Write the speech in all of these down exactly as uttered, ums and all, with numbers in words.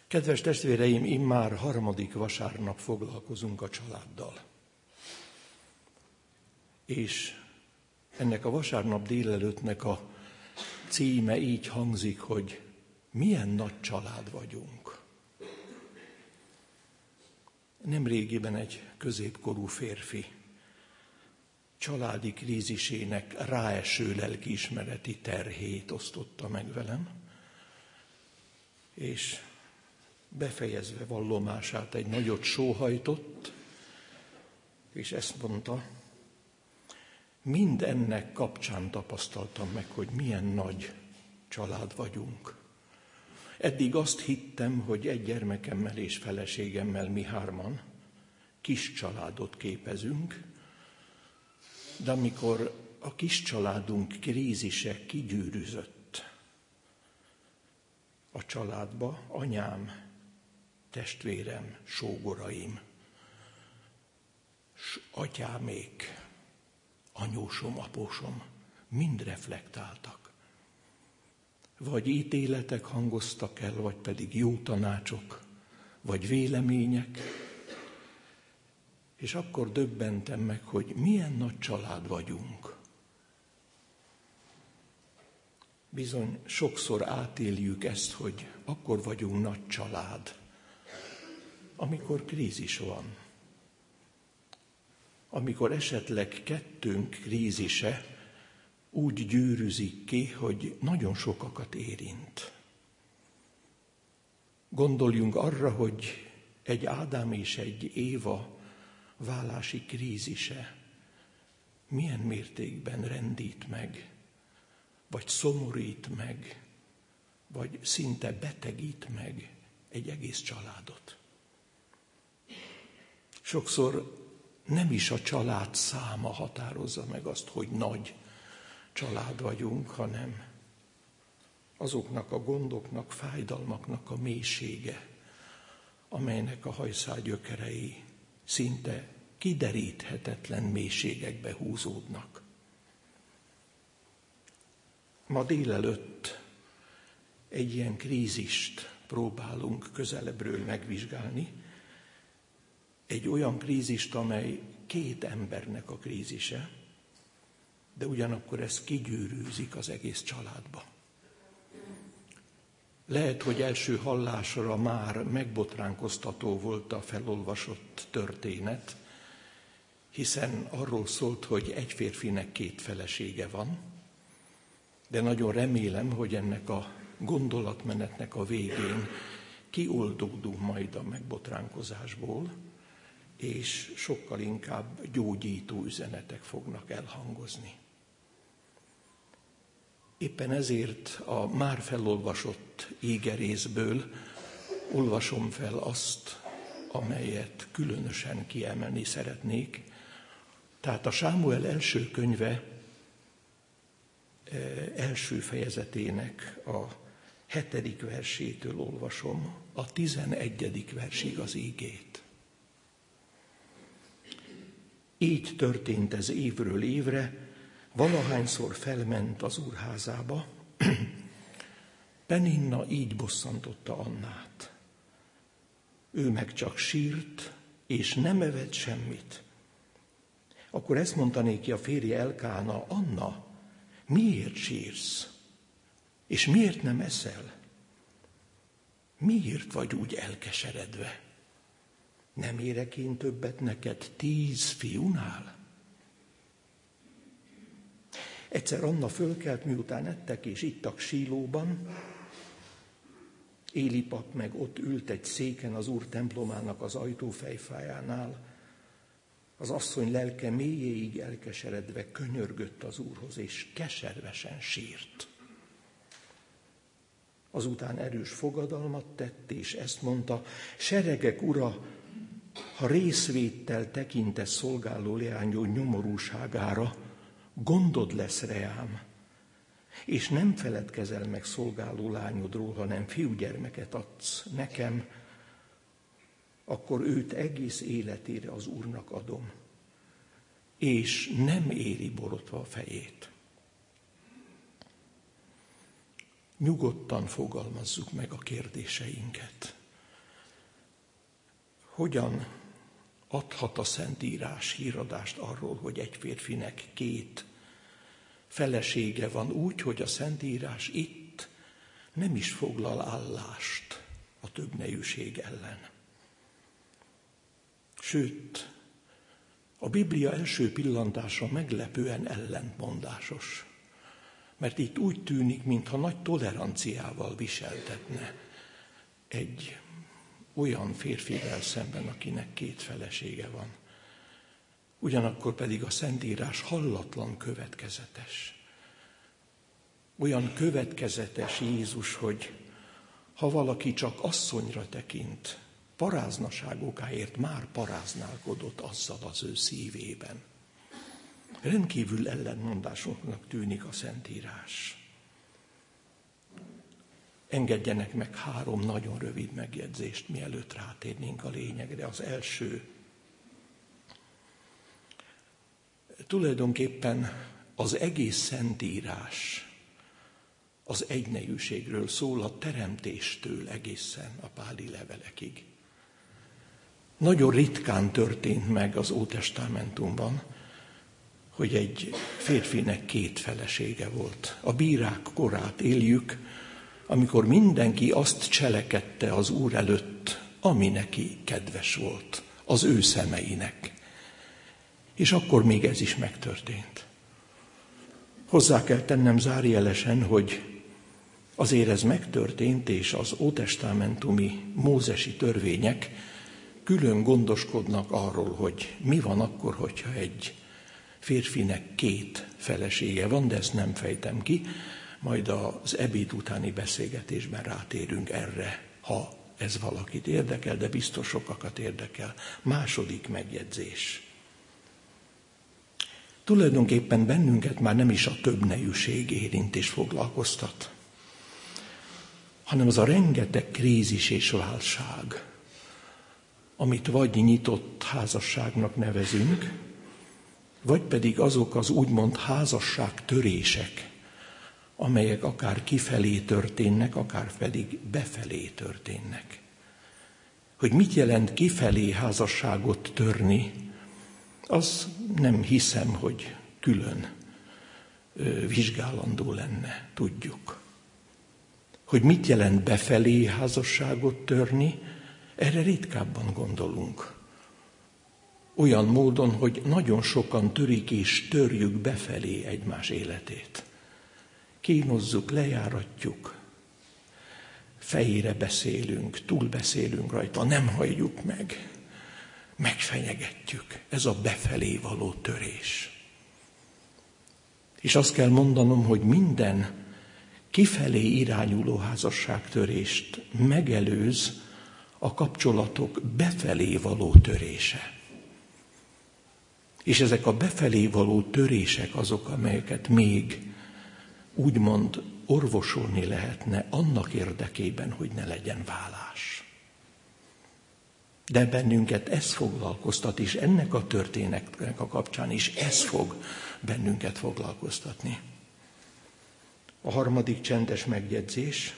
Kedves testvéreim, immár harmadik vasárnap foglalkozunk a családdal. És ennek a vasárnap délelőttnek a címe így hangzik, hogy milyen nagy család vagyunk. Nemrégiben egy középkorú férfi családi krízisének ráeső lelkiismereti terhét osztotta meg velem, és befejezve vallomását egy nagyot sóhajtott, és ezt mondta, mind ennek kapcsán tapasztaltam meg, hogy milyen nagy család vagyunk. Eddig azt hittem, hogy egy gyermekemmel és feleségemmel mi hárman kis családot képezünk, de amikor a kis családunk krízise kigyűrűzött a családba, anyám, testvérem, sógoraim, s atyámék, anyósom, apósom mind reflektáltak. Vagy ítéletek hangoztak el, vagy pedig jó tanácsok, vagy vélemények. És akkor döbbentem meg, hogy milyen nagy család vagyunk. Bizony sokszor átéljük ezt, hogy akkor vagyunk nagy család, amikor krízis van. Amikor esetleg kettőnk krízise úgy gyűrűzik ki, hogy nagyon sokakat érint. Gondoljunk arra, hogy egy Ádám és egy Éva válási krízise milyen mértékben rendít meg, vagy szomorít meg, vagy szinte betegít meg egy egész családot. Sokszor nem is a család száma határozza meg azt, hogy nagy család vagyunk, hanem azoknak a gondoknak, fájdalmaknak a mélysége, amelynek a hajszál gyökerei szinte kideríthetetlen mélységekbe húzódnak. Ma délelőtt egy ilyen krízist próbálunk közelebbről megvizsgálni, egy olyan krízist, amely két embernek a krízise, de ugyanakkor ez kigyűrűzik az egész családba. Lehet, hogy első hallásra már megbotránkoztató volt a felolvasott történet, hiszen arról szólt, hogy egy férfinek két felesége van, de nagyon remélem, hogy ennek a gondolatmenetnek a végén kioldódunk majd a megbotránkozásból, és sokkal inkább gyógyító üzenetek fognak elhangozni. Éppen ezért a már felolvasott ígerészből olvasom fel azt, amelyet különösen kiemelni szeretnék. Tehát a Sámuel első könyve első fejezetének a hetedik versétől olvasom a tizenegyedik versig az ígét. Így történt ez évről évre, valahányszor felment az úrházába, Peninna így bosszantotta Annát. Ő meg csak sírt, és nem evett semmit. Akkor ezt mondta néki a férje Elkána, Anna, miért sírsz? És miért nem eszel? Miért vagy úgy elkeseredve? Nem érek én többet neked tíz fiúnál? Egyszer Anna fölkelt, miután ettek és ittak Sílóban. Éli pap meg ott ült egy széken az Úr templomának az ajtófejfájánál. Az asszony lelke mélyéig elkeseredve könyörgött az Úrhoz, és keservesen sírt. Azután erős fogadalmat tett, és ezt mondta, seregek ura, ha részvéttel tekintesz szolgáló leányod nyomorúságára, gondod lesz reám, és nem feledkezel meg szolgáló lányodról, hanem fiúgyermeket adsz nekem, akkor őt egész életére az Úrnak adom, és nem éri borotva a fejét. Nyugodtan fogalmazzuk meg a kérdéseinket. hogyan adhat a Szentírás híradást arról, hogy egy férfinek két felesége van, úgy, hogy a Szentírás itt nem is foglal állást a többnejűség ellen. Sőt, a Biblia első pillantása meglepően ellentmondásos, mert itt úgy tűnik, mintha nagy toleranciával viseltetne egy olyan férfivel szemben, akinek két felesége van. Ugyanakkor pedig a Szentírás hallatlan következetes. Olyan következetes Jézus, hogy ha valaki csak asszonyra tekint, paráznaság okáért már paráználkodott azzal az ő szívében. Rendkívül ellentmondásoknak tűnik a Szentírás. Engedjenek meg három nagyon rövid megjegyzést, mielőtt rátérnénk a lényegre. Az első, tulajdonképpen az egész Szentírás az egynejűségről szól, a teremtéstől egészen a páli levelekig. Nagyon ritkán történt meg az Ótestamentumban, hogy egy férfinek két felesége volt. A bírák korát éljük, amikor mindenki azt cselekedte az Úr előtt, ami neki kedves volt, az ő szemeinek. És akkor még ez is megtörtént. Hozzá kell tennem zárójelesen, hogy azért ez megtörtént, és az ótestamentumi mózesi törvények külön gondoskodnak arról, hogy mi van akkor, hogyha egy férfinek két felesége van, de ezt nem fejtem ki, majd az ebéd utáni beszélgetésben rátérünk erre, ha ez valakit érdekel, de biztos sokakat érdekel. Második megjegyzés. Tulajdonképpen bennünket már nem is a többnejűség érint és foglalkoztat, hanem az a rengeteg krízis és válság, amit vagy nyitott házasságnak nevezünk, vagy pedig azok az úgymond házasságtörések, amelyek akár kifelé történnek, akár pedig befelé történnek. Hogy mit jelent kifelé házasságot törni, az nem hiszem, hogy külön ö, vizsgálandó lenne, tudjuk. Hogy mit jelent befelé házasságot törni, erre ritkábban gondolunk. Olyan módon, hogy nagyon sokan törik és törjük befelé egymás életét. Kínozzuk, lejáratjuk, fejére beszélünk, túlbeszélünk rajta, nem halljuk meg, megfenyegetjük. Ez a befelé való törés. És azt kell mondanom, hogy minden kifelé irányuló házasságtörést megelőz a kapcsolatok befelé való törése. És ezek a befelé való törések azok, amelyeket még úgymond orvosolni lehetne annak érdekében, hogy ne legyen válás. De bennünket ez foglalkoztat, és ennek a történetnek a kapcsán is ez fog bennünket foglalkoztatni. A harmadik csendes megjegyzés.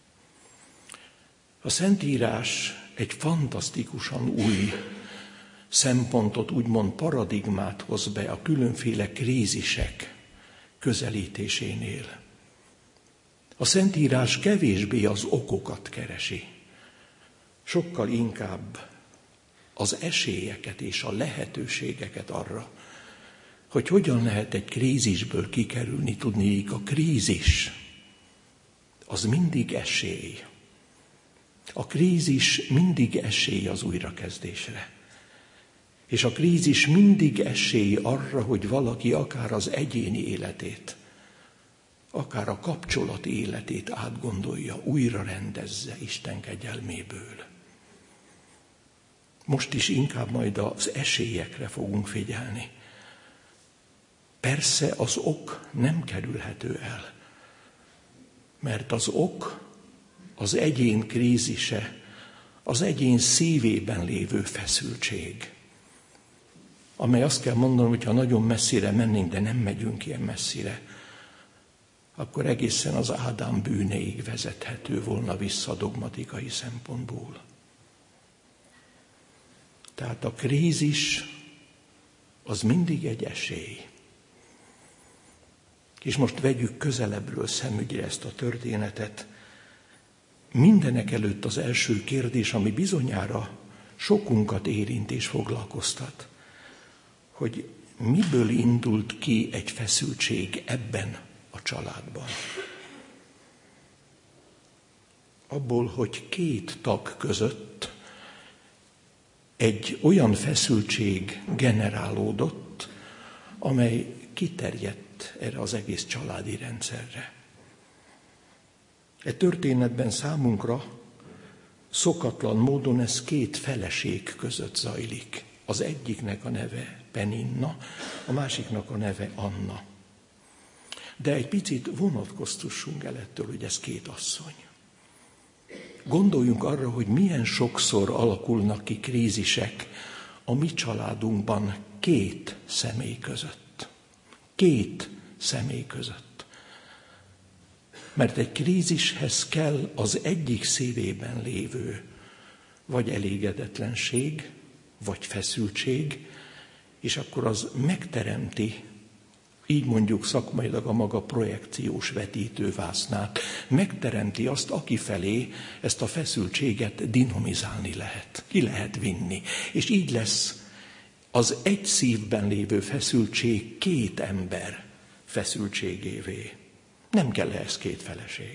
A Szentírás egy fantasztikusan új szempontot, úgymond paradigmát hoz be a különféle krízisek közelítésénél. A Szentírás kevésbé az okokat keresi, sokkal inkább az esélyeket és a lehetőségeket arra, hogy hogyan lehet egy krízisből kikerülni. Tudniillik, a krízis az mindig esély. A krízis mindig esély az újrakezdésre. És a krízis mindig esély arra, hogy valaki akár az egyéni életét, akár a kapcsolati életét átgondolja, újra rendezze Isten kegyelméből. Most is inkább majd az esélyekre fogunk figyelni. Persze az ok nem kerülhető el, mert az ok, az egyén krízise, az egyén szívében lévő feszültség, amely azt kell mondanom, hogy ha nagyon messzire mennénk, de nem megyünk ilyen messzire, akkor egészen az Ádám bűneig vezethető volna vissza dogmatikai szempontból. Tehát a krízis az mindig egy esély. És most vegyük közelebbről szemügyre ezt a történetet. Mindenek előtt az első kérdés, ami bizonyára sokunkat érint és foglalkoztat, hogy miből indult ki egy feszültség ebben a családban. Abból, hogy két tag között egy olyan feszültség generálódott, amely kiterjedt erre az egész családi rendszerre. E történetben számunkra szokatlan módon ez két feleség között zajlik. Az egyiknek a neve Peninna, a másiknak a neve Anna. De egy picit vonatkoztassunk el ettől, hogy ez két asszony. Gondoljunk arra, hogy milyen sokszor alakulnak ki krízisek a mi családunkban két személy között. Két személy között. Mert egy krízishez kell az egyik szívében lévő vagy elégedetlenség, vagy feszültség, és akkor az megteremti, így mondjuk szakmailag a maga projekciós vetítővásznát, megteremti azt, akifelé ezt a feszültséget dinamizálni lehet, ki lehet vinni. És így lesz az egy szívben lévő feszültség két ember feszültségévé. Nem kell ehhez két feleség.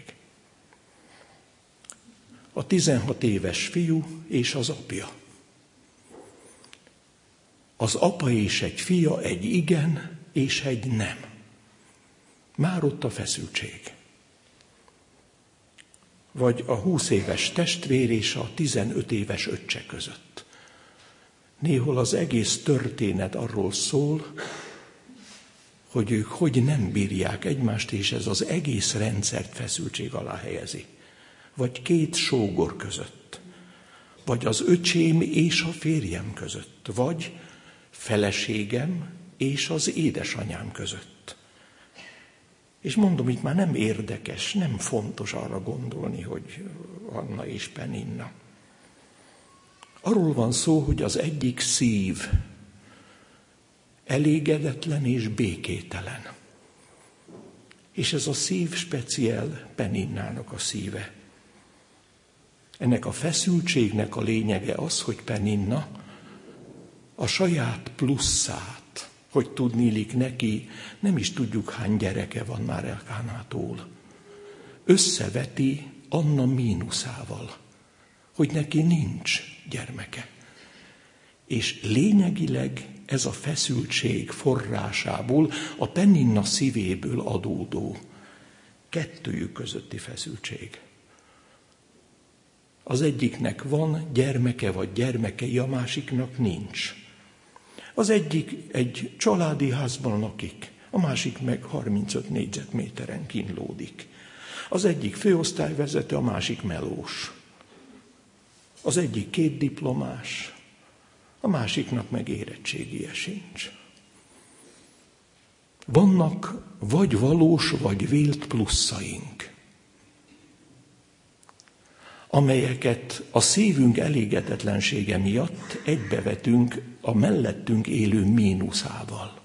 A tizenhat éves fiú és az apja. Az apa és egy fia, egy igen és egy nem. Már ott a feszültség. Vagy a húsz éves testvér és a tizenöt éves öccse között. Néhol az egész történet arról szól, hogy ők hogy nem bírják egymást, és ez az egész rendszert feszültség alá helyezi. Vagy két sógor között, vagy az öcsém és a férjem között, vagy feleségem és az édesanyám között. És mondom, itt már nem érdekes, nem fontos arra gondolni, hogy Anna és Peninna. Arról van szó, hogy az egyik szív elégedetlen és békételen. És ez a szív speciál Peninnának a szíve. Ennek a feszültségnek a lényege az, hogy Peninna a saját pluszát, hogy tudniillik neki, nem is tudjuk hány gyereke van már Elkánától, összeveti Anna mínuszával, hogy neki nincs gyermeke. És lényegileg ez a feszültség forrásából, a Peninna szívéből adódó kettőjük közötti feszültség. Az egyiknek van gyermeke vagy gyermekei, a másiknak nincs. Az egyik egy családi házban lakik, a másik meg harmincöt négyzetméteren kínlódik. Az egyik főosztályvezető, a másik melós. Az egyik két diplomás, a másiknak meg érettségie sincs. Vannak vagy valós, vagy vélt pluszaink, amelyeket a szívünk elégedetlensége miatt egybevetünk a mellettünk élő mínuszával.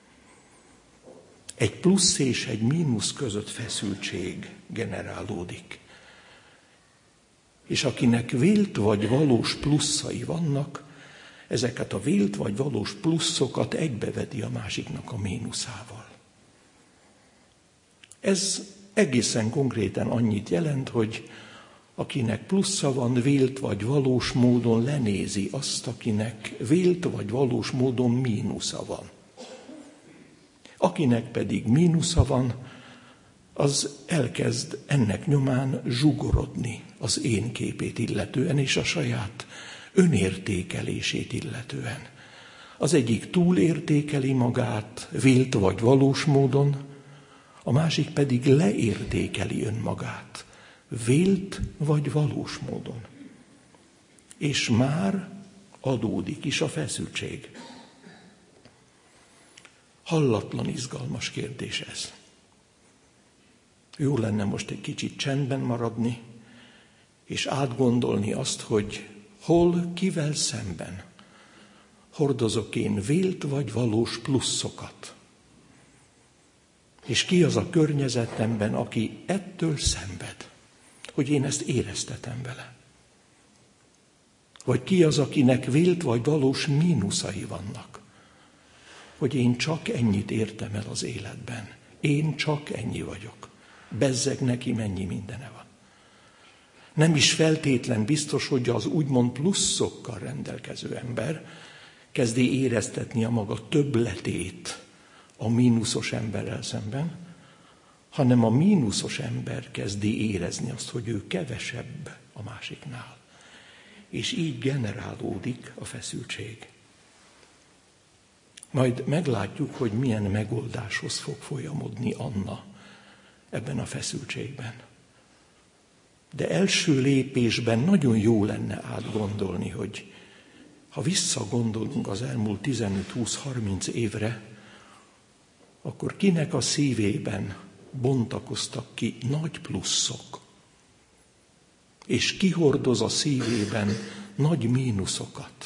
Egy plusz és egy mínusz között feszültség generálódik. És akinek vélt vagy valós pluszai vannak, ezeket a vélt vagy valós pluszokat egybeveti a másiknak a mínuszával. Ez egészen konkrétan annyit jelent, hogy akinek plusza van, vélt vagy valós módon lenézi azt, akinek vélt vagy valós módon mínusza van. Akinek pedig mínusza van, az elkezd ennek nyomán zsugorodni az én képét illetően és a saját önértékelését illetően. Az egyik túlértékeli magát, vélt vagy valós módon, a másik pedig leértékeli önmagát, vélt vagy valós módon. És már adódik is a feszültség. Hallatlan izgalmas kérdés ez. Jó lenne most egy kicsit csendben maradni, és átgondolni azt, hogy hol, kivel szemben hordozok én vélt vagy valós pluszokat? És ki az a környezetemben, aki ettől szenved, hogy én ezt éreztetem vele? Vagy ki az, akinek vélt vagy valós mínuszai vannak, hogy én csak ennyit értem el az életben. Én csak ennyi vagyok. Bezzeg neki mennyi mindene van. Nem is feltétlen biztos, hogy az úgymond pluszokkal rendelkező ember kezdi éreztetni a maga többletét a mínuszos emberrel szemben, hanem a mínuszos ember kezdi érezni azt, hogy ő kevesebb a másiknál. És így generálódik a feszültség. Majd meglátjuk, hogy milyen megoldáshoz fog folyamodni Anna ebben a feszültségben. De első lépésben nagyon jó lenne átgondolni, hogy ha visszagondolunk az elmúlt tizenöt-húsz-harminc évre, akkor kinek a szívében bontakoztak ki nagy pluszok, és ki hordoz a szívében nagy mínuszokat.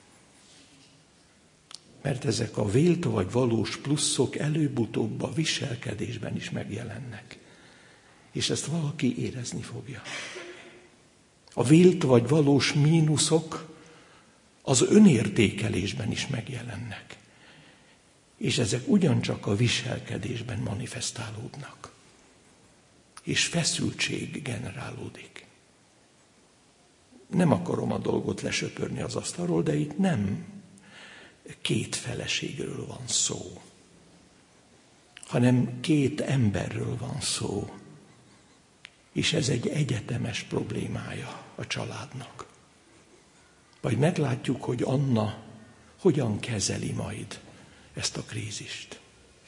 Mert ezek a vélt vagy valós pluszok előbb-utóbb a viselkedésben is megjelennek. És ezt valaki érezni fogja. A vélt vagy valós mínuszok az önértékelésben is megjelennek. És ezek ugyancsak a viselkedésben manifestálódnak. És feszültség generálódik. Nem akarom a dolgot lesöpörni az asztalról, de itt nem két feleségről van szó, hanem két emberről van szó. És ez egy egyetemes problémája a családnak. Majd meglátjuk, hogy Anna hogyan kezeli majd ezt a krízist.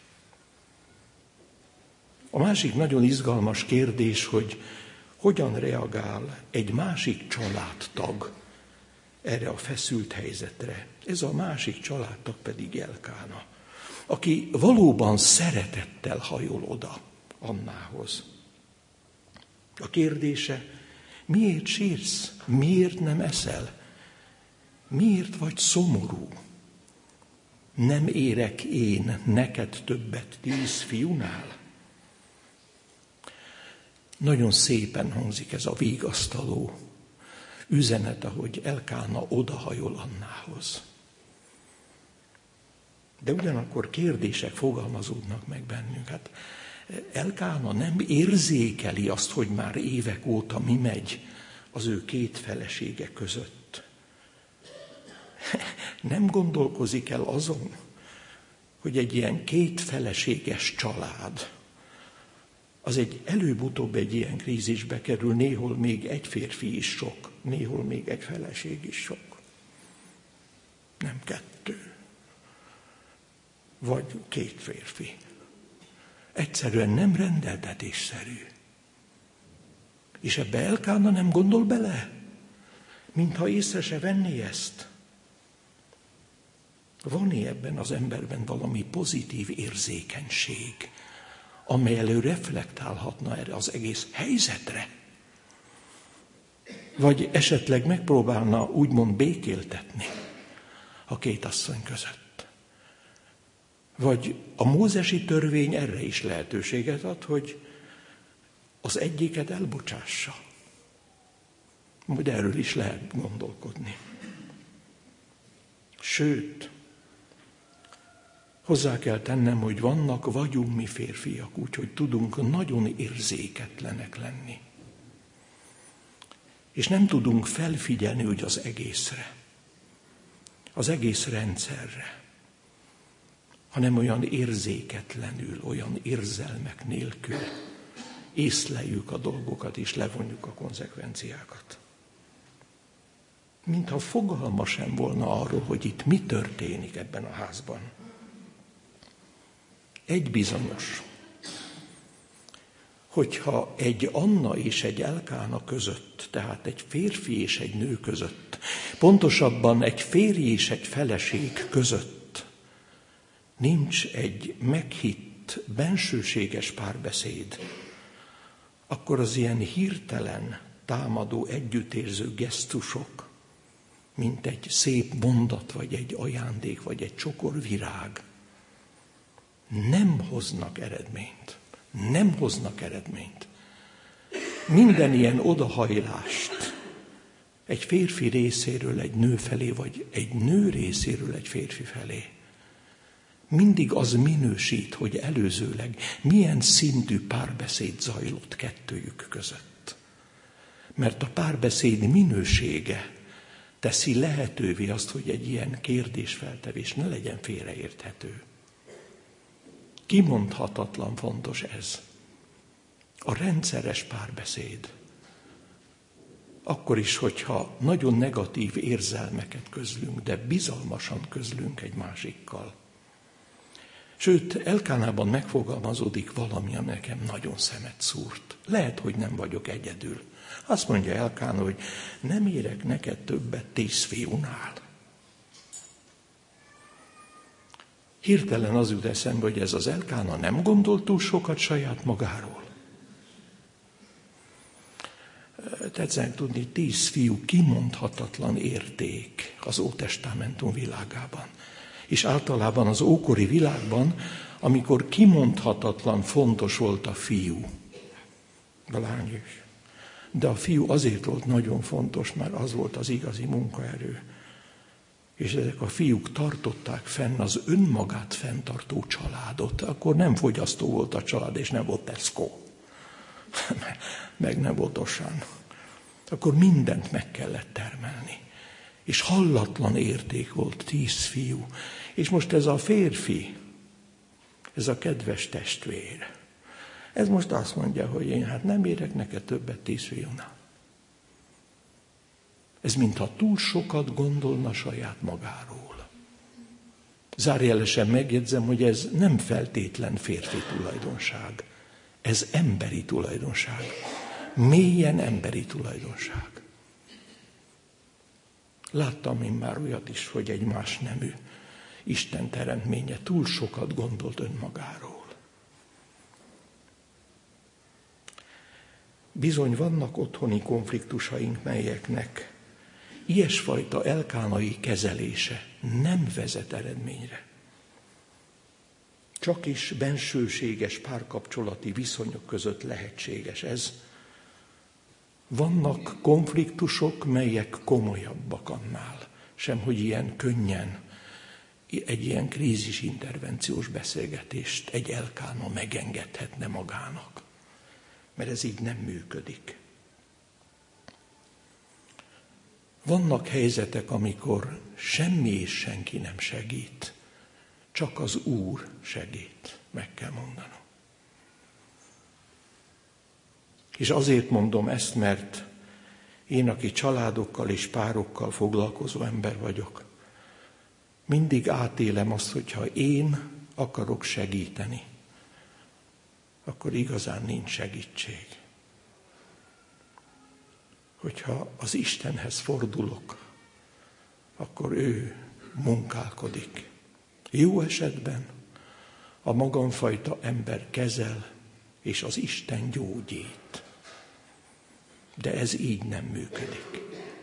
A másik nagyon izgalmas kérdés, hogy hogyan reagál egy másik családtag erre a feszült helyzetre. Ez a másik családtag pedig Elkána, aki valóban szeretettel hajol oda Annához. A kérdése, miért sírsz? Miért nem eszel? Miért vagy szomorú? Nem érek én neked többet tíz fiúnál? Nagyon szépen hangzik ez a vigasztaló üzenet, ahogy Elkána odahajol Annához. De ugyanakkor kérdések fogalmazódnak meg bennünk. Hát Elkána nem érzékeli azt, hogy már évek óta mi megy az ő két felesége között. Nem gondolkozik el azon, hogy egy ilyen két feleséges család, az egy előbb-utóbb egy ilyen krízisbe kerül, néhol még egy férfi is sok, néhol még egy feleség is sok. Nem kettő. Vagy két férfi. Egyszerűen nem rendeltetésszerű. És ebbe Elkána nem gondol bele, mintha észre se venné ezt. Van-e ebben az emberben valami pozitív érzékenység, amely elő reflektálhatna erre az egész helyzetre? Vagy esetleg megpróbálna úgymond békéltetni a két asszony között? Vagy a mózesi törvény erre is lehetőséget ad, hogy az egyiket elbocsássa. Majd erről is lehet gondolkodni. Sőt, hozzá kell tennem, hogy vannak, vagyunk mi férfiak, úgyhogy tudunk nagyon érzéketlenek lenni. És nem tudunk felfigyelni úgy az egészre, az egész rendszerre, hanem olyan érzéketlenül, olyan érzelmek nélkül észleljük a dolgokat és levonjuk a konzekvenciákat. Mintha fogalma sem volna arról, hogy itt mi történik ebben a házban. Egy bizonyos, hogyha egy Anna és egy Elkána között, tehát egy férfi és egy nő között, pontosabban egy férj és egy feleség között nincs egy meghitt, bensőséges párbeszéd, akkor az ilyen hirtelen támadó, együttérző gesztusok mint egy szép mondat, vagy egy ajándék, vagy egy csokor virág, nem hoznak eredményt. Nem hoznak eredményt. Minden ilyen odahajlást egy férfi részéről egy nő felé, vagy egy nő részéről egy férfi felé, mindig az minősít, hogy előzőleg milyen szintű párbeszéd zajlott kettőjük között. Mert a párbeszéd minősége teszi lehetővé azt, hogy egy ilyen kérdésfeltevés ne legyen félreérthető. Kimondhatatlan fontos ez. A rendszeres párbeszéd. Akkor is, hogyha nagyon negatív érzelmeket közlünk, de bizalmasan közlünk egy másikkal. Sőt, Elkánában megfogalmazódik valami, ami nekem nagyon szemet szúrt. Lehet, hogy nem vagyok egyedül. Azt mondja Elkána, hogy nem érek neked többet tíz fiúnál. Hirtelen az jut eszembe, hogy ez az Elkána nem gondolt túl sokat saját magáról. Tetszenek tudni, tíz fiú kimondhatatlan érték az Ótestamentum világában. És általában az ókori világban, amikor kimondhatatlan fontos volt a fiú, a lány is. De a fiú azért volt nagyon fontos, mert az volt az igazi munkaerő. És ezek a fiúk tartották fenn az önmagát fenntartó családot. Akkor nem fogyasztó volt a család, és nem volt Tesco. Meg nem volt Osan. Akkor mindent meg kellett termelni. És hallatlan érték volt tíz fiú. És most ez a férfi, ez a kedves testvér, ez most azt mondja, hogy én hát nem érek neked többet tíz fiúnál. Ez mintha túl sokat gondolna saját magáról. Zárójelesen megjegyzem, hogy ez nem feltétlen férfi tulajdonság. Ez emberi tulajdonság. Mélyen emberi tulajdonság. Láttam én már olyat is, hogy egy más nemű Isten teremtménye túl sokat gondolt önmagáról. Bizony vannak otthoni konfliktusaink, melyeknek ilyesfajta elkánai kezelése nem vezet eredményre. Csak is bensőséges párkapcsolati viszonyok között lehetséges ez. Vannak konfliktusok, melyek komolyabbak annál, sem hogy ilyen könnyen egy ilyen krízis intervenciós beszélgetést egy elkána megengedhetne magának. Mert ez így nem működik. Vannak helyzetek, amikor semmi és senki nem segít, csak az Úr segít, meg kell mondanom. És azért mondom ezt, mert én, aki családokkal és párokkal foglalkozó ember vagyok, mindig átélem azt, hogyha én akarok segíteni, akkor igazán nincs segítség. Hogyha az Istenhez fordulok, akkor ő munkálkodik. Jó esetben a magamfajta ember kezel, és az Isten gyógyít. De ez így nem működik.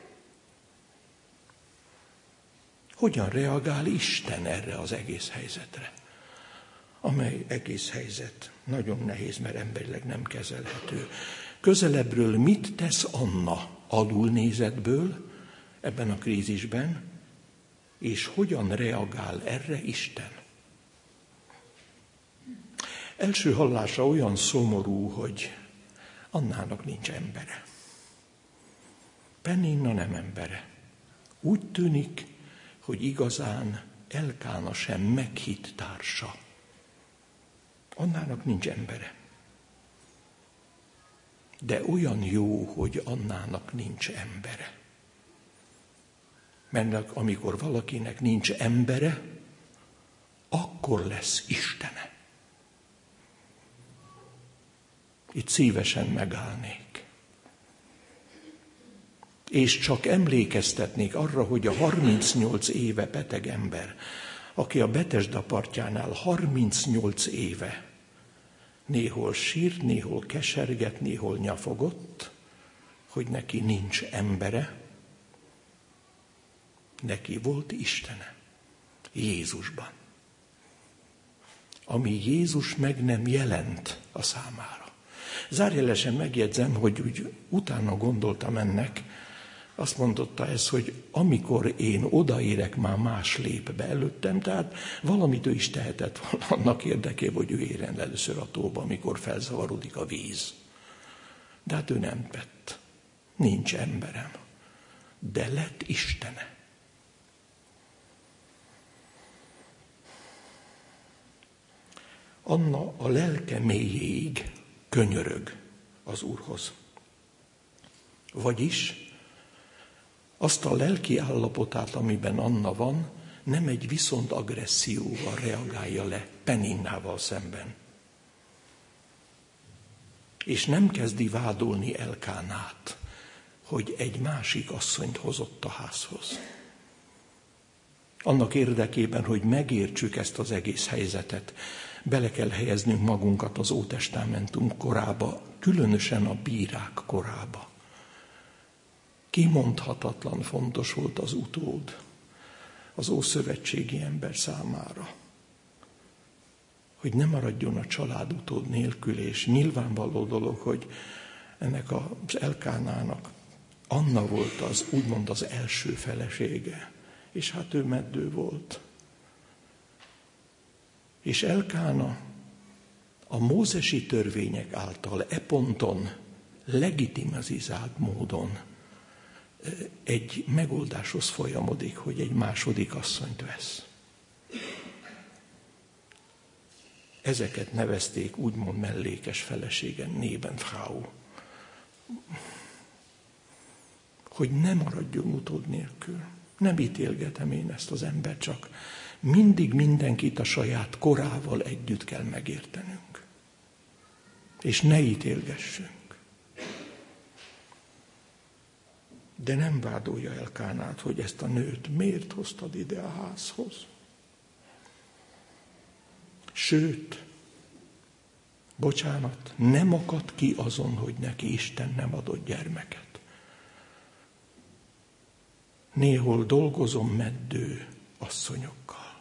Hogyan reagál Isten erre az egész helyzetre? Amely egész helyzet nagyon nehéz, mert emberileg nem kezelhető. Közelebbről mit tesz Anna alulnézetből ebben a krízisben, és hogyan reagál erre Isten? Első hallásra olyan szomorú, hogy Annának nincs embere. Peninna nem embere. Úgy tűnik, hogy igazán Elkána sem meghitt társa. Annának nincs embere. De olyan jó, hogy Annának nincs embere. Mert amikor valakinek nincs embere, akkor lesz Istene. Itt szívesen megállnék. És csak emlékeztetnék arra, hogy a harmincnyolc éve beteg ember, aki a Betesda partjánál harmincnyolc éve néhol sírt, néhol keserget, néhol nyafogott, hogy neki nincs embere, neki volt istene, Jézusban. Ami Jézus meg nem jelent a számára. Zárójelesen megjegyzem, hogy úgy utána gondoltam ennek, azt mondotta ez, hogy amikor én odaérek, már más lép be előttem, tehát valamit ő is tehetett volna annak érdekében, hogy ő érjen először a tóba, amikor felzavarodik a víz. De hát ő nem tett. Nincs emberem. De lett istene. Anna a lelke mélyéig könyörög az Úrhoz. Vagyis azt a lelki állapotát, amiben Anna van, nem egy viszont agresszióval reagálja le Peninnával szemben. És nem kezdi vádolni Elkánát, hogy egy másik asszonyt hozott a házhoz. Annak érdekében, hogy megértsük ezt az egész helyzetet, bele kell helyeznünk magunkat az Ótestamentum korába, különösen a bírák korába. Kimondhatatlan fontos volt az utód az ószövetségi ember számára, hogy ne maradjon a család utód nélkül, és nyilvánvaló dolog, hogy ennek az Elkánának Anna volt az, úgymond az első felesége, és hát ő meddő volt. És Elkána a mózesi törvények által e ponton legitimizált módon egy megoldáshoz folyamodik, hogy egy második asszonyt vesz. Ezeket nevezték úgymond mellékes feleségen, Nebenfrau. Hogy ne maradjon utód nélkül. Nem ítélgetem én ezt az embert, csak mindig mindenkit a saját korával együtt kell megértenünk. És ne ítélgessünk. De nem vádolja Elkánát, hogy ezt a nőt miért hoztad ide a házhoz. Sőt, bocsánat, nem akad ki azon, hogy neki Isten nem adott gyermeket. Néhol dolgozom meddő asszonyokkal.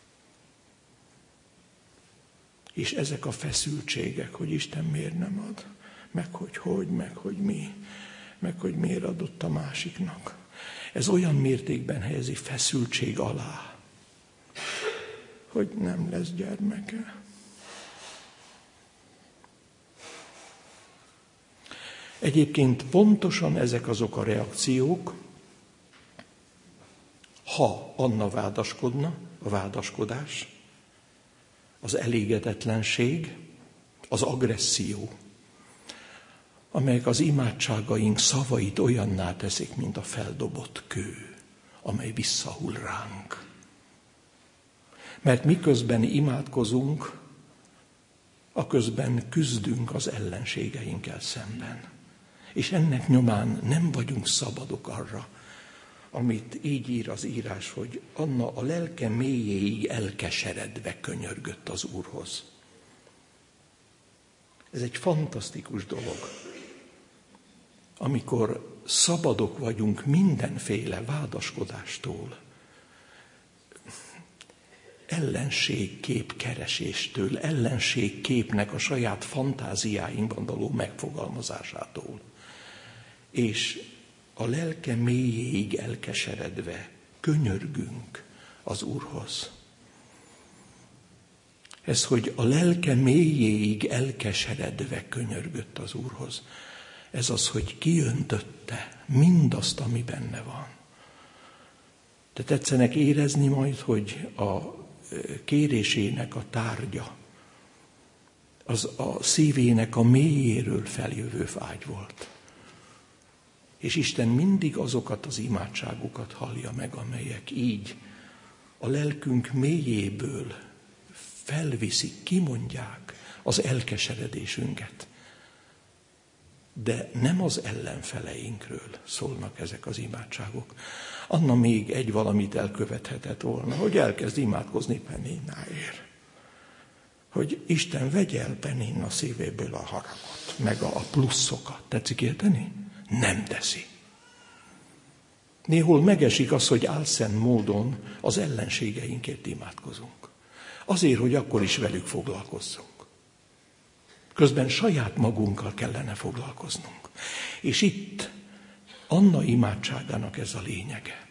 És ezek a feszültségek, hogy Isten miért nem ad, meg hogy hogy, meg hogy mi, meg hogy miért adott a másiknak. Ez olyan mértékben helyezi feszültség alá, hogy nem lesz gyermeke. Egyébként pontosan ezek azok a reakciók, ha Anna vádaskodna, a vádaskodás, az elégedetlenség, az agresszió, amelyek az imádságaink szavait olyanná teszik, mint a feldobott kő, amely visszahull ránk. Mert miközben imádkozunk, aközben küzdünk az ellenségeinkkel szemben. És ennek nyomán nem vagyunk szabadok arra, amit így ír az írás, hogy Anna a lelke mélyéig elkeseredve könyörgött az Úrhoz. Ez egy fantasztikus dolog, amikor szabadok vagyunk mindenféle vádaskodástól, ellenségkép kereséstől, ellenségképnek a saját fantáziáinkban való megfogalmazásától. És a lelke mélyéig elkeseredve könyörgünk az Úrhoz. Ez, hogy a lelke mélyéig elkeseredve könyörgött az Úrhoz, ez az, hogy kiöntötte mindazt, ami benne van. De tetszenek érezni majd, hogy a kérésének a tárgya, az a szívének a mélyéről feljövő vágy volt. És Isten mindig azokat az imádságokat hallja meg, amelyek így a lelkünk mélyéből felviszik, kimondják az elkeseredésünket. De nem az ellenfeleinkről szólnak ezek az imádságok. Anna még egy valamit elkövethetett volna, hogy elkezd imádkozni Peninnáért. Hogy Isten vegye el Peninna szívéből a haragot, meg a pluszokat. Tetszik érteni? Nem teszi. Néhol megesik az, hogy álszent módon az ellenségeinkért imádkozunk. Azért, hogy akkor is velük foglalkozzunk. Közben saját magunkkal kellene foglalkoznunk. És itt Anna imádságának ez a lényege.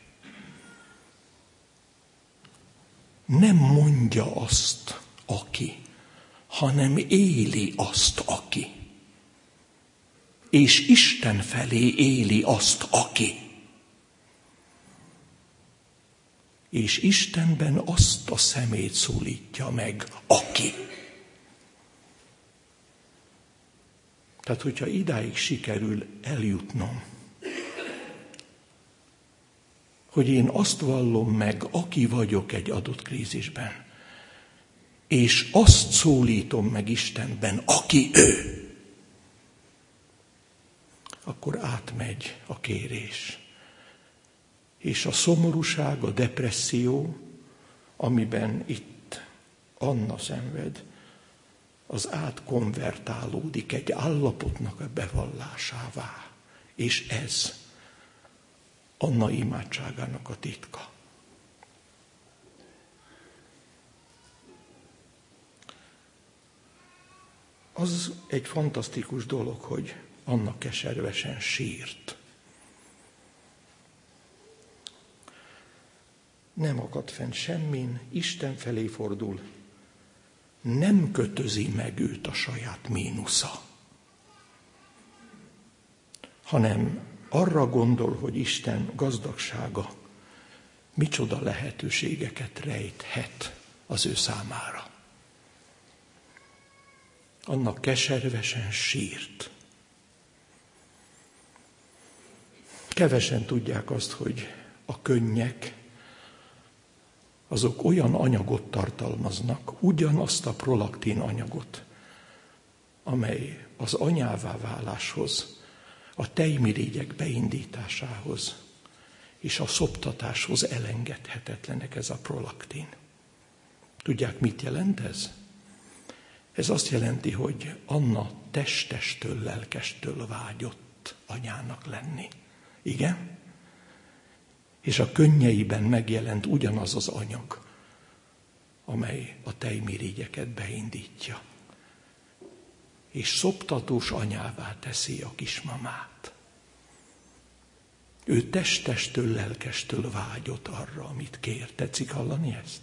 Nem mondja azt, aki, hanem éli azt, aki. És Isten felé éli azt, aki. És Istenben azt a szemét szólítja meg, aki. Tehát, hogyha idáig sikerül eljutnom, hogy én azt vallom meg, aki vagyok egy adott krízisben, és azt szólítom meg Istenben, aki ő, akkor átmegy a kérés. És a szomorúság, a depresszió, amiben itt Anna szenved, az átkonvertálódik egy állapotnak a bevallásává. És ez Anna imádságának a titka. Az egy fantasztikus dolog, hogy Anna keservesen sírt. Nem akad fenn semmin, Isten felé fordul, nem kötözi meg őt a saját mínusza, hanem arra gondol, hogy Isten gazdagsága micsoda lehetőségeket rejthet az ő számára. Annak keservesen sírt. Kevesen tudják azt, hogy a könnyek azok olyan anyagot tartalmaznak, ugyanazt a prolaktin anyagot, amely az anyává váláshoz, a tejmirigyek beindításához és a szoptatáshoz elengedhetetlenek ez a prolaktin. Tudják, mit jelent ez? Ez azt jelenti, hogy Anna testestől, lelkestől vágyott anyának lenni. Igen? És a könnyeiben megjelent ugyanaz az anyag, amely a tejmirigyeket beindítja. És szoptatós anyává teszi a kismamát. Ő testestől, lelkestől vágyott arra, amit kér. Tetszik hallani ezt?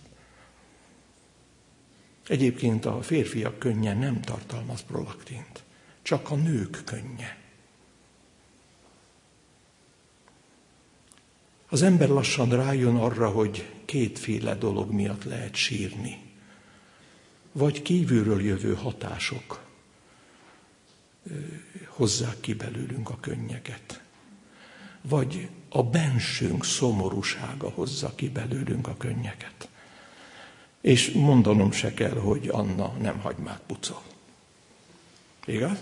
Egyébként a férfiak könnye nem tartalmaz prolaktint, csak a nők könnye. Az ember lassan rájön arra, hogy kétféle dolog miatt lehet sírni. Vagy kívülről jövő hatások hozzák ki belőlünk a könnyeket. Vagy a bensőnk szomorúsága hozza ki belőlünk a könnyeket. És mondanom se kell, hogy Anna nem hagymát pucol. Igaz?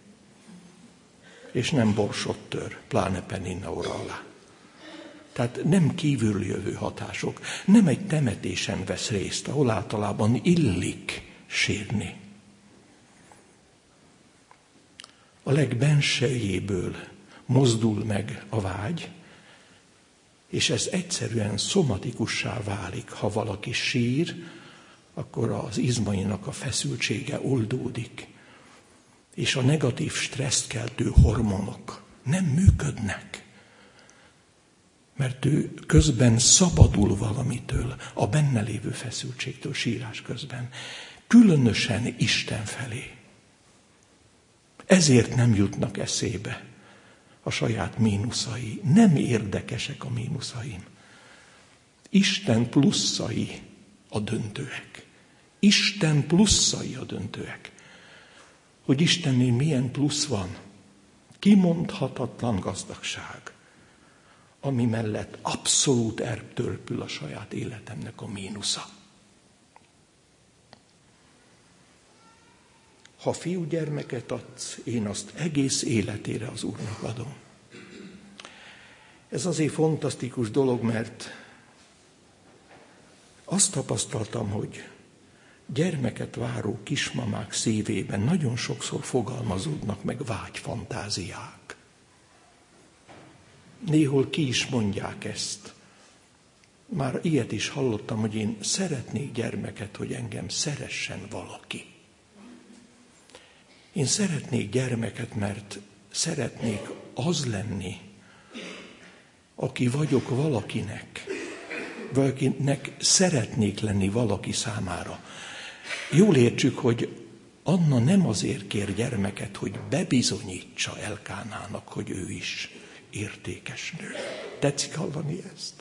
És nem borsot tör, pláne Peninna óra alá. Tehát nem kívül jövő hatások. Nem egy temetésen vesz részt, ahol általában illik sírni. A legbensejéből mozdul meg a vágy, és ez egyszerűen szomatikussá válik. Ha valaki sír, akkor az izmainak a feszültsége oldódik, és a negatív stresszt keltő hormonok nem működnek. Mert ő közben szabadul valamitől, a benne lévő feszültségtől sírás közben. Különösen Isten felé. Ezért nem jutnak eszébe a saját mínuszai. Nem érdekesek a mínuszaim. Isten pluszai a döntőek. Isten pluszai a döntőek. Hogy Istennél milyen plusz van? Kimondhatatlan gazdagság, ami mellett abszolút eltörpül a saját életemnek a mínusza. Ha fiúgyermeket adsz, én azt egész életére az Úrnak adom. Ez azért fantasztikus dolog, mert azt tapasztaltam, hogy gyermeket váró kismamák szívében nagyon sokszor fogalmazódnak meg vágyfantáziák. Néhol ki is mondják ezt. Már ilyet is hallottam, hogy én szeretnék gyermeket, hogy engem szeressen valaki. Én szeretnék gyermeket, mert szeretnék az lenni, aki vagyok valakinek, valakinek szeretnék lenni valaki számára. Jól értsük, hogy Anna nem azért kér gyermeket, hogy bebizonyítsa Elkánának, hogy ő is értékes nő. Tetszik hallani ezt?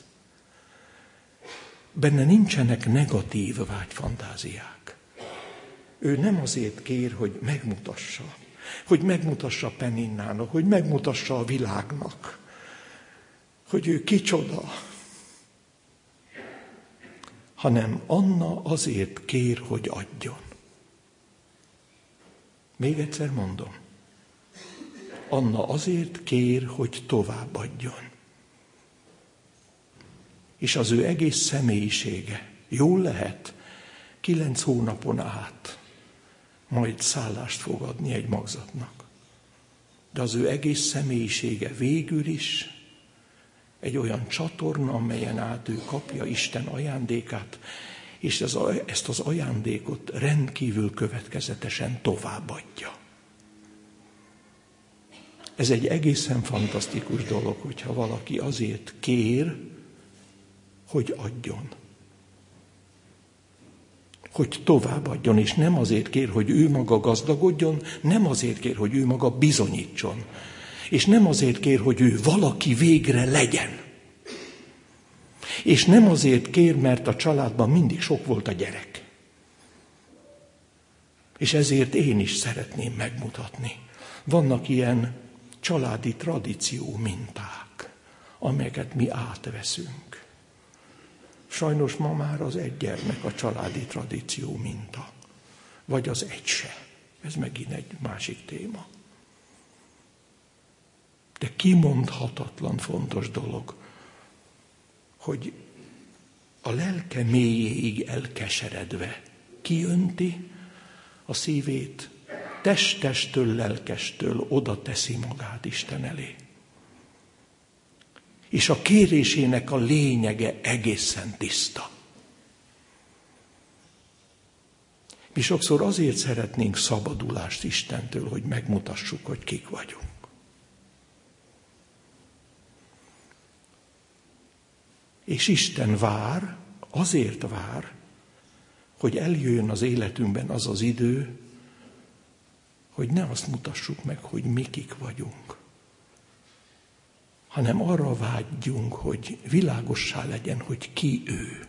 Benne nincsenek negatív vágyfantáziák. Ő nem azért kér, hogy megmutassa, hogy megmutassa Peninnának, hogy megmutassa a világnak, hogy ő kicsoda, hanem Anna azért kér, hogy adjon. Még egyszer mondom, Anna azért kér, hogy továbbadjon. És az ő egész személyisége, jól lehet, kilenc hónapon át majd szállást fog adni egy magzatnak. De az ő egész személyisége végül is egy olyan csatorna, amelyen át ő kapja Isten ajándékát, és ez a, ezt az ajándékot rendkívül következetesen továbbadja. Ez egy egészen fantasztikus dolog, hogyha valaki azért kér, hogy adjon. Hogy továbbadjon, és nem azért kér, hogy ő maga gazdagodjon, nem azért kér, hogy ő maga bizonyítson, és nem azért kér, hogy ő valaki végre legyen. És nem azért kér, mert a családban mindig sok volt a gyerek. És ezért én is szeretném megmutatni. Vannak ilyen családi tradíció minták, amelyeket mi átveszünk. Sajnos ma már az egy gyermek a családi tradíció minta. Vagy az egy se. Ez megint egy másik téma. De kimondhatatlan fontos dolog, hogy a lelke mélyéig elkeseredve kiönti a szívét, testestől, lelkestől oda teszi magát Isten elé. És a kérésének a lényege egészen tiszta. Mi sokszor azért szeretnénk szabadulást Istentől, hogy megmutassuk, hogy kik vagyunk. És Isten vár, azért vár, hogy eljöjjön az életünkben az az idő, hogy ne azt mutassuk meg, hogy mi kik vagyunk, hanem arra vágyjunk, hogy világossá legyen, hogy ki ő.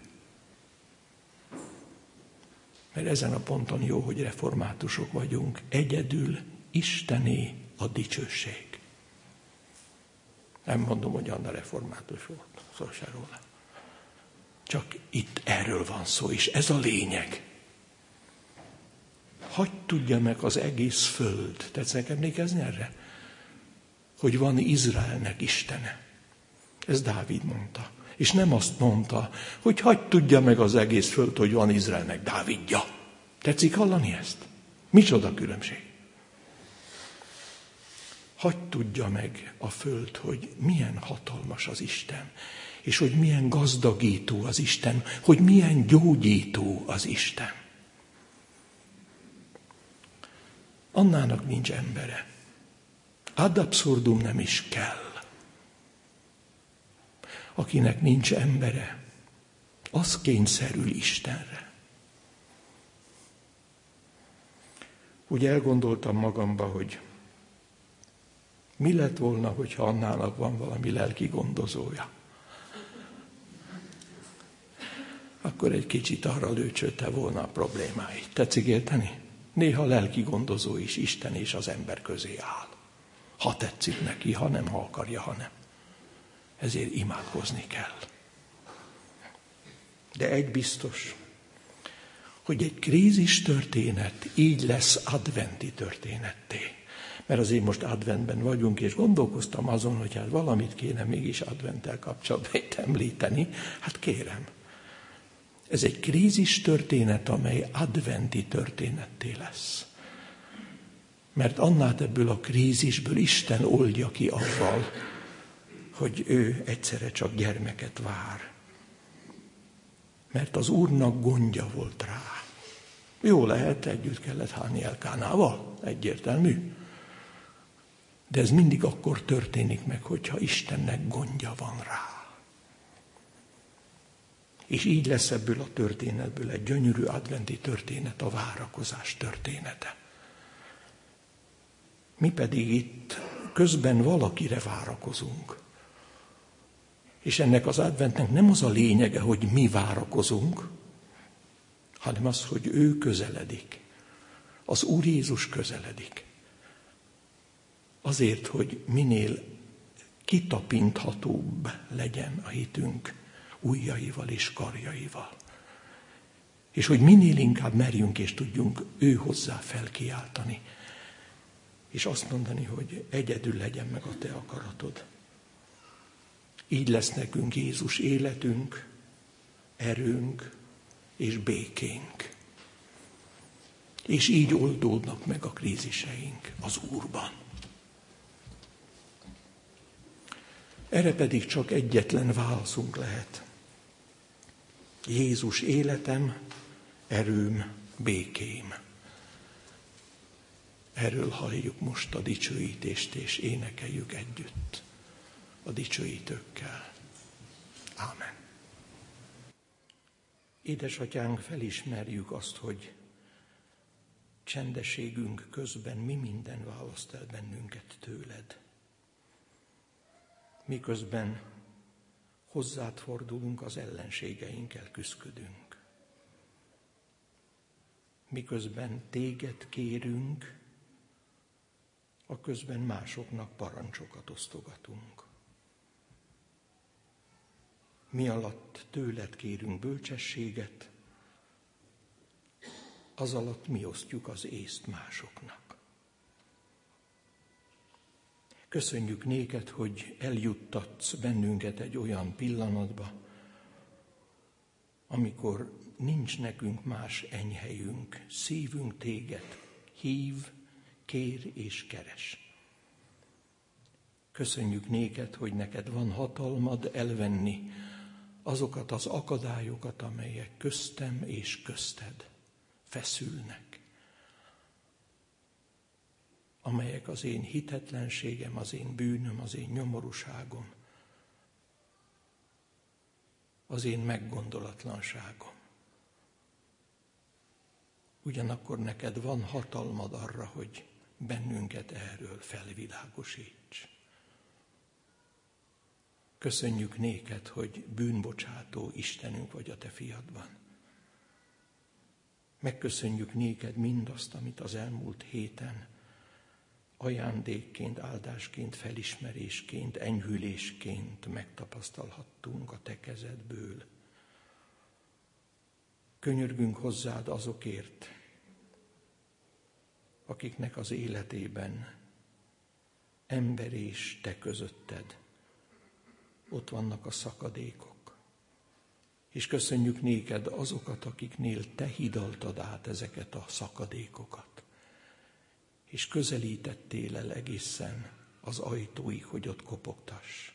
Mert ezen a ponton jó, hogy reformátusok vagyunk, egyedül Istené a dicsőség. Nem mondom, hogy Anna református volt, szó se róla. Csak itt erről van szó, és ez a lényeg. Hadd tudja meg az egész föld, tetszik emlékezni erre? Hogy van Izraelnek Istene. Ez Dávid mondta. És nem azt mondta, hogy hadd tudja meg az egész föld, hogy van Izraelnek Dávidja. Tetszik hallani ezt? Micsoda különbség? Hadd tudja meg a föld, hogy milyen hatalmas az Isten, és hogy milyen gazdagító az Isten, hogy milyen gyógyító az Isten. Annának nincs embere. Ad absurdum nem is kell. Akinek nincs embere, az kényszerül Istenre. Úgy elgondoltam magamba, hogy mi lett volna, hogyha Annának van valami lelki gondozója. Akkor egy kicsit arra lőcsölte volna a problémáit. Tetszik érteni? Néha lelki gondozó is Isten és az ember közé áll. Ha tetszik neki, ha nem, ha akarja, ha nem. Ezért imádkozni kell. De egy biztos, hogy egy krízis történet így lesz adventi történetté. Mert azért most adventben vagyunk, és gondolkoztam azon, hogy hát valamit kéne mégis adventtel kapcsolatban itt említeni. Hát kérem, ez egy krízis történet, amely adventi történetté lesz. Mert Annát ebből a krízisből Isten oldja ki avval, hogy ő egyszerre csak gyermeket vár. Mert az Úrnak gondja volt rá. Jó lehet, együtt kellett hálni Elkánával, egyértelmű. De ez mindig akkor történik meg, hogyha Istennek gondja van rá. És így lesz ebből a történetből egy gyönyörű adventi történet, a várakozás története. Mi pedig itt közben valakire várakozunk. És ennek az adventnek nem az a lényege, hogy mi várakozunk, hanem az, hogy ő közeledik. Az Úr Jézus közeledik. Azért, hogy minél kitapinthatóbb legyen a hitünk ujjaival és karjaival. És hogy minél inkább merjünk és tudjunk ő hozzá felkiáltani. És azt mondani, hogy egyedül legyen meg a te akaratod. Így lesz nekünk Jézus életünk, erőnk és békénk. És így oldódnak meg a kríziseink az Úrban. Erre pedig csak egyetlen válaszunk lehet. Jézus életem, erőm, békém. Erről halljuk most a dicsőítést, és énekeljük együtt a dicsőítőkkel. Ámen. Édesatyánk, felismerjük azt, hogy csendességünk közben mi minden választ el bennünket tőled. Miközben hozzád fordulunk, az ellenségeinkkel küszködünk. Miközben téged kérünk, aközben másoknak parancsokat osztogatunk. Mi alatt tőled kérünk bölcsességet, az alatt mi osztjuk az észt másoknak. Köszönjük néked, hogy eljuttatsz bennünket egy olyan pillanatba, amikor nincs nekünk más enyhelyünk, szívünk téged, hív, kér és keres. Köszönjük néked, hogy neked van hatalmad elvenni azokat az akadályokat, amelyek köztem és közted feszülnek, amelyek az én hitetlenségem, az én bűnöm, az én nyomorúságom, az én meggondolatlanságom. Ugyanakkor neked van hatalmad arra, hogy bennünket erről felvilágosíts. Köszönjük néked, hogy bűnbocsátó Istenünk vagy a te fiadban. Megköszönjük néked mindazt, amit az elmúlt héten ajándékként, áldásként, felismerésként, enyhülésként megtapasztalhattunk a te kezedből. Könyörgünk hozzád azokért, akiknek az életében ember és te közötted ott vannak a szakadékok. És köszönjük néked azokat, akiknél te hidaltad át ezeket a szakadékokat. És közelítettél el egészen az ajtóig, hogy ott kopogtass.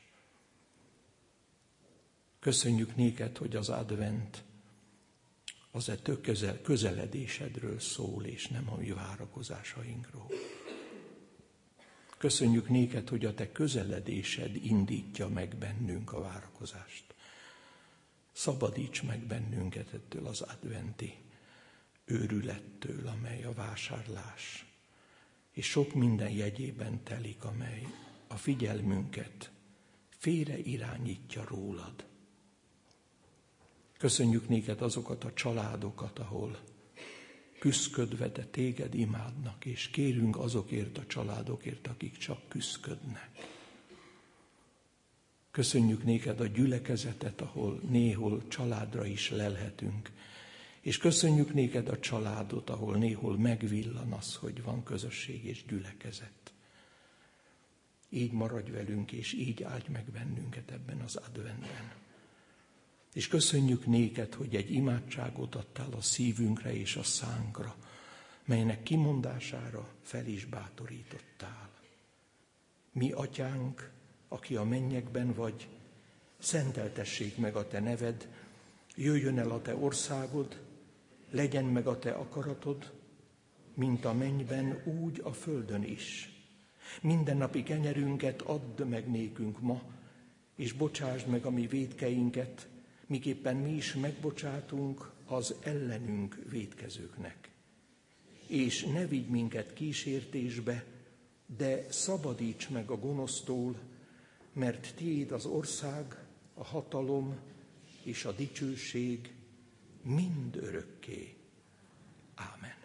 Köszönjük néked, hogy az advent az e tök közel, közeledésedről szól, és nem a mi várakozásainkról. Köszönjük néked, hogy a te közeledésed indítja meg bennünk a várakozást. Szabadíts meg bennünket ettől az adventi őrülettől, amely a vásárlás, és sok minden jegyében telik, amely a figyelmünket félre irányítja rólad. Köszönjük néked azokat a családokat, ahol küszködve, de téged imádnak, és kérünk azokért a családokért, akik csak küszködnek. Köszönjük néked a gyülekezetet, ahol néhol családra is lelhetünk, és köszönjük néked a családot, ahol néhol megvillan az, hogy van közösség és gyülekezet. Így maradj velünk, és így áldj meg bennünket ebben az adventben. És köszönjük néked, hogy egy imádságot adtál a szívünkre és a szánkra, melynek kimondására fel is bátorítottál. Mi atyánk, aki a mennyekben vagy, szenteltessék meg a te neved, jöjjön el a te országod, legyen meg a te akaratod, mint a mennyben, úgy a földön is. Mindennapi kenyerünket add meg nékünk ma, és bocsásd meg a mi vétkeinket, miképpen mi is megbocsátunk az ellenünk vétkezőknek. És ne vigy minket kísértésbe, de szabadíts meg a gonosztól, mert tiéd az ország, a hatalom és a dicsőség mind örökké. Ámen.